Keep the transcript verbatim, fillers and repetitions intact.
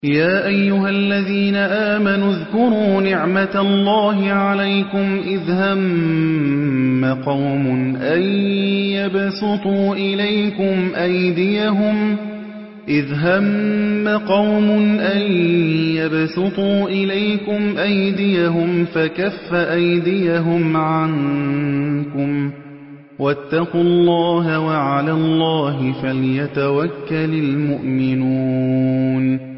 يَا أَيُّهَا الَّذِينَ آمَنُوا اذْكُرُوا نِعْمَةَ اللَّهِ عَلَيْكُمْ إِذْ هَمَّ قَوْمٌ أَن يَبْسُطُوا إِلَيْكُمْ أَيْدِيَهُمْ إِذْ هَمَّ قَوْمٌ أَن يَبْسُطُوا إِلَيْكُمْ أَيْدِيَهُمْ فَكَفَّ أَيْدِيَهُمْ عَنكُمْ ۖ وَاتَّقُوا اللَّهَ ۖ وَعَلَى اللَّهِ فَلْيَتَوَكَّلِ الْمُؤْمِنُونَ